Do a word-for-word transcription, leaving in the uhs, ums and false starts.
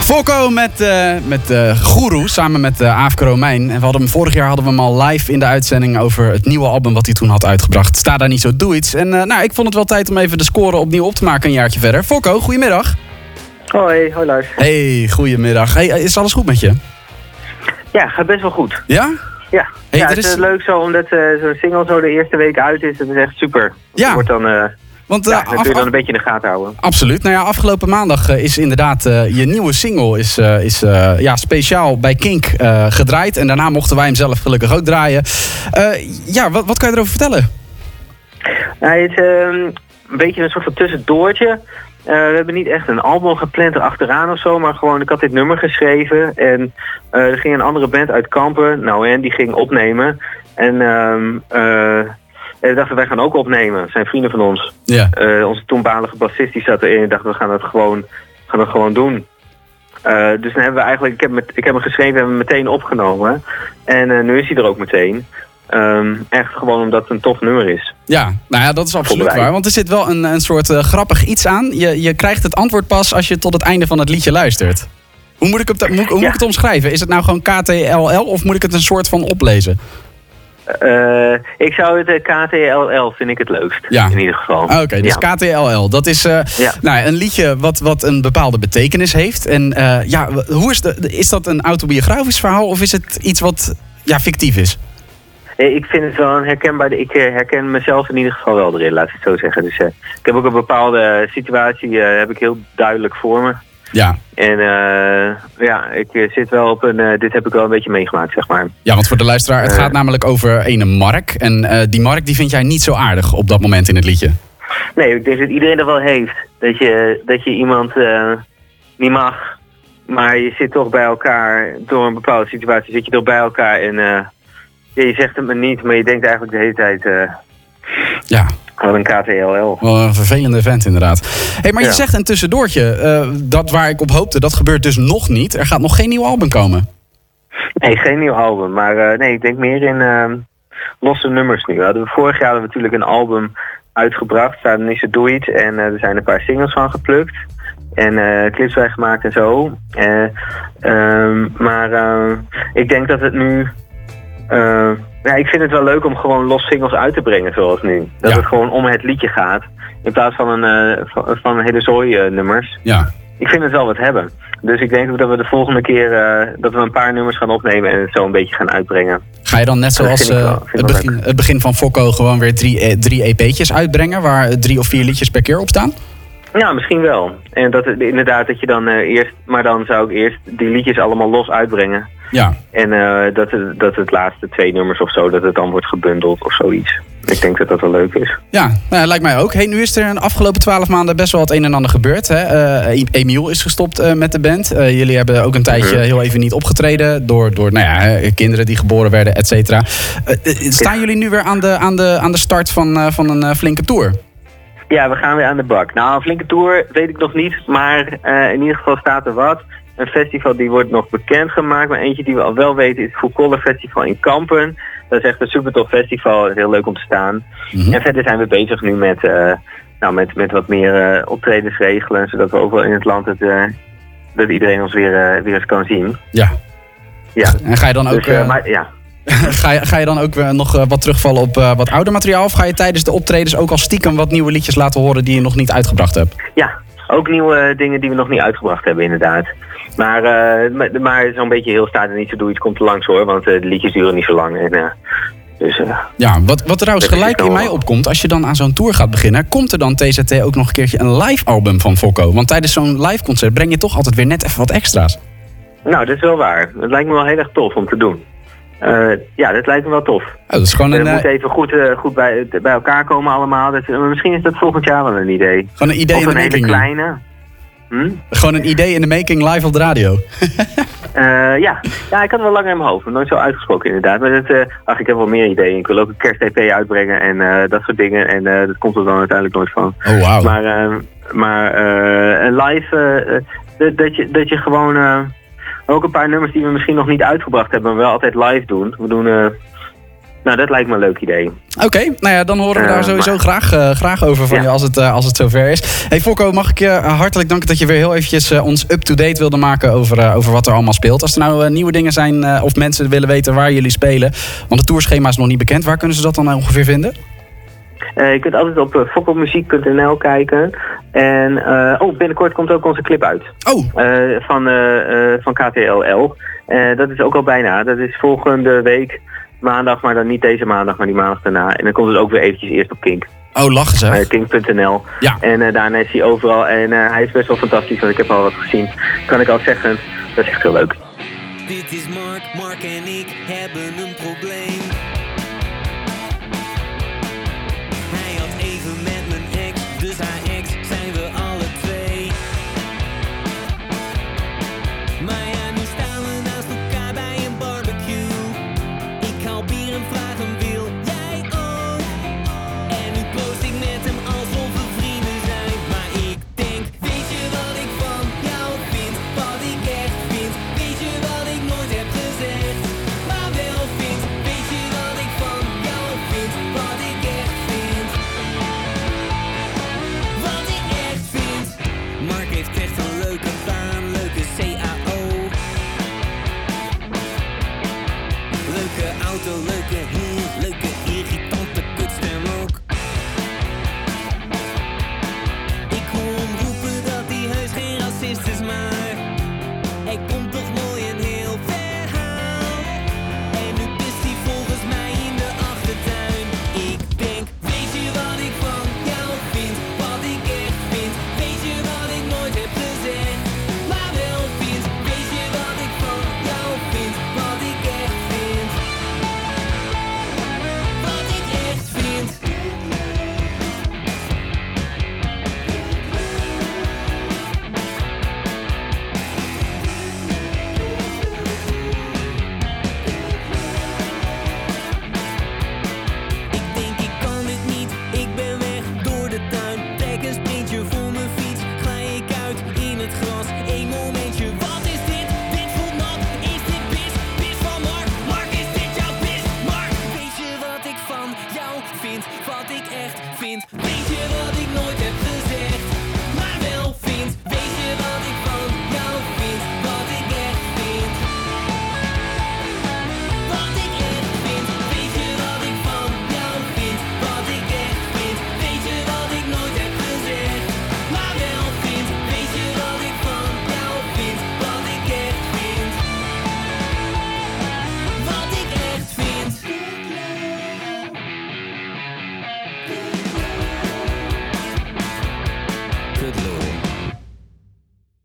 Fokko met, uh, met uh, Guru, samen met uh, Aafke Romein. En we hadden hem, vorig jaar hadden we hem al live in de uitzending over het nieuwe album wat hij toen had uitgebracht. Sta daar niet zo, doe iets. En uh, nou, ik vond het wel tijd om even de score opnieuw op te maken een jaartje verder. Fokko, goedemiddag. Hoi, hoi Lars. Hey, goedemiddag. Hey, is alles goed met je? Ja, gaat best wel goed. Ja? Ja, hey, ja het is... is leuk zo, omdat uh, zo'n single zo de eerste week uit is. Dat is echt super. Ja. Dat wordt dan... Uh... Want, uh, ja, dat af, kun je dan een beetje in de gaten houden. Absoluut. Nou ja, afgelopen maandag uh, is inderdaad uh, je nieuwe single is, uh, is uh, ja, speciaal bij Kink uh, gedraaid. En daarna mochten wij hem zelf gelukkig ook draaien. Uh, ja, wat, wat kan je erover vertellen? Nou, het is uh, een beetje een soort van tussendoortje. Uh, we hebben niet echt een album gepland erachteraan of zo, maar gewoon, ik had dit nummer geschreven. En uh, er ging een andere band uit Kampen, nou en die ging opnemen. En... Uh, uh, En we dachten, wij gaan ook opnemen. Dat zijn vrienden van ons. Ja. Uh, onze toenmalige bassist die zat erin. En dachten, we gaan dat gewoon, gaan dat gewoon doen. Uh, dus dan hebben we eigenlijk... Ik heb, met, ik heb hem geschreven en hebben hem meteen opgenomen. En uh, nu is hij er ook meteen. Um, echt gewoon omdat het een tof nummer is. Ja, nou ja, dat is absoluut waar. Want er zit wel een, een soort uh, grappig iets aan. Je, je krijgt het antwoord pas als je tot het einde van het liedje luistert. Hoe moet ik het, moet, hoe moet ja. ik het omschrijven? Is het nou gewoon K T L L of moet ik het een soort van oplezen? Uh, ik zou het uh, K T L L vind ik het leukst. Ja. In ieder geval. Oké, okay, dus ja. K T L L. Dat is uh, ja. nou, een liedje wat, wat een bepaalde betekenis heeft. En uh, ja, hoe is, de, is dat een autobiografisch verhaal of is het iets wat ja, fictief is? Ik vind het wel een herkenbaar... Ik herken mezelf in ieder geval wel erin, laat ik het zo zeggen. Dus uh, ik heb ook een bepaalde situatie uh, heb ik heel duidelijk voor me. Ja. En uh, ja, ik zit wel op een... Uh, dit heb ik wel een beetje meegemaakt, zeg maar. Ja, want voor de luisteraar, het uh, gaat namelijk over ene Mark. En uh, die Mark, die vind jij niet zo aardig op dat moment in het liedje. Nee, ik denk dat iedereen dat wel heeft. Dat je, dat je iemand uh, niet mag. Maar je zit toch bij elkaar, door een bepaalde situatie zit je toch bij elkaar. En uh, ja, je zegt het me niet, maar je denkt eigenlijk de hele tijd... Uh, ja. Wat een K T L L. Wel een vervelende vent inderdaad. Hey, maar ja. Je zegt een tussendoortje. Uh, dat waar ik op hoopte, dat gebeurt dus nog niet. Er gaat nog geen nieuw album komen. Nee, geen nieuw album. Maar uh, nee, ik denk meer in uh, losse nummers nu. Hadden we, vorig jaar hadden we natuurlijk een album uitgebracht. Staat niet zo doe iets. En uh, er zijn een paar singles van geplukt. En uh, clips bij gemaakt en zo. Uh, uh, maar uh, ik denk dat het nu... Uh, ja, ik vind het wel leuk om gewoon los singles uit te brengen zoals nu. Dat ja. het gewoon om het liedje gaat. In plaats van een, uh, van, van een hele zooi uh, nummers. Ja. Ik vind het wel wat hebben. Dus ik denk dat we de volgende keer uh, dat we een paar nummers gaan opnemen en het zo een beetje gaan uitbrengen. Ga je dan net zoals uh, wel, het, begin, het begin van Fokko gewoon weer drie, drie E P'tjes uitbrengen waar drie of vier liedjes per keer op staan? Ja, misschien wel. En dat inderdaad dat je dan uh, eerst, maar dan zou ik eerst die liedjes allemaal los uitbrengen. Ja. En uh, dat, het, dat het laatste twee nummers of zo, dat het dan wordt gebundeld of zoiets. Ik denk dat dat wel leuk is. Ja, nou, lijkt mij ook. Hey, nu is er in de afgelopen twaalf maanden best wel het een en ander gebeurd. Hè? Uh, Emiel is gestopt uh, met de band. Uh, jullie hebben ook een tijdje mm-hmm. heel even niet opgetreden door, door nou ja, kinderen die geboren werden, et cetera. Uh, uh, staan ja. jullie nu weer aan de, aan de, aan de start van, uh, van een uh, flinke tour? Ja, we gaan weer aan de bak. Nou, een flinke tour weet ik nog niet, maar uh, in ieder geval staat er wat. Een festival die wordt nog bekendgemaakt, maar eentje die we al wel weten is het Foucault Festival in Kampen. Dat is echt een super tof festival, heel leuk om te staan. Mm-hmm. En verder zijn we bezig nu met, uh, nou, met, met wat meer uh, optredens regelen, zodat we overal in het land het, uh, dat iedereen ons weer, uh, weer eens kan zien. Ja. Ja. En ga je dan ook... Dus, uh, maar, ja. ga, je, ga je dan ook uh, nog uh, wat terugvallen op uh, wat ouder materiaal? Of ga je tijdens de optredens ook al stiekem wat nieuwe liedjes laten horen die je nog niet uitgebracht hebt? Ja, ook nieuwe dingen die we nog niet uitgebracht hebben inderdaad. Maar, uh, maar, maar zo'n beetje heel staat er niet zo doe iets komt te langs hoor, want uh, de liedjes duren niet zo lang. En, uh, dus, uh, ja, wat, wat trouwens gelijk in mij opkomt, als je dan aan zo'n tour gaat beginnen, komt er dan T Z T ook nog een keertje een live album van Fokko? Want tijdens zo'n live concert breng je toch altijd weer net even wat extra's. Nou, dat is wel waar. Het lijkt me wel heel erg tof om te doen. Uh, ja, dat lijkt me wel tof. Oh, dat is gewoon een, we moeten even goed, uh, goed bij, bij elkaar komen allemaal. Dat, uh, misschien is dat volgend jaar wel een idee. Gewoon een idee of in de een making. Hele kleine. Hm? Gewoon een idee in de making live op de radio. uh, ja. ja, ik had het wel langer in mijn hoofd. Nooit zo uitgesproken inderdaad. Maar dat, uh, ach, ik heb wel meer ideeën. Ik wil ook een kerst-E P uitbrengen en uh, dat soort dingen. En uh, dat komt er dan uiteindelijk nooit van. Oh, wauw. Maar, uh, maar uh, een live, uh, dat, je, dat je gewoon... Uh, ook een paar nummers die we misschien nog niet uitgebracht hebben, maar wel altijd live doen. We doen... Uh, Nou, dat lijkt me een leuk idee. Oké, okay, nou ja, dan horen we daar sowieso maar... graag, uh, graag over van ja. je als het, uh, als het zover is. Hey Focko, mag ik je uh, hartelijk danken dat je weer heel eventjes uh, ons up-to-date wilde maken over, uh, over wat er allemaal speelt. Als er nou uh, nieuwe dingen zijn uh, of mensen willen weten waar jullie spelen, want het tourschema is nog niet bekend, waar kunnen ze dat dan ongeveer vinden? Uh, je kunt altijd op uh, fokkelmuziek punt n l kijken. En uh, oh, binnenkort komt ook onze clip uit. Oh. Uh, van, uh, uh, van K T L L. Uh, dat is ook al bijna. Dat is volgende week maandag, maar dan niet deze maandag, maar die maandag daarna. En dan komt het ook weer eventjes eerst op Kink. Oh, lachen ze. Uh, Kink punt n l. Ja. En uh, daarna is hij overal. En uh, hij is best wel fantastisch, want ik heb al wat gezien. Kan ik al zeggen, dat is echt heel leuk. Dit is Mark, Mark en ik hebben een probleem.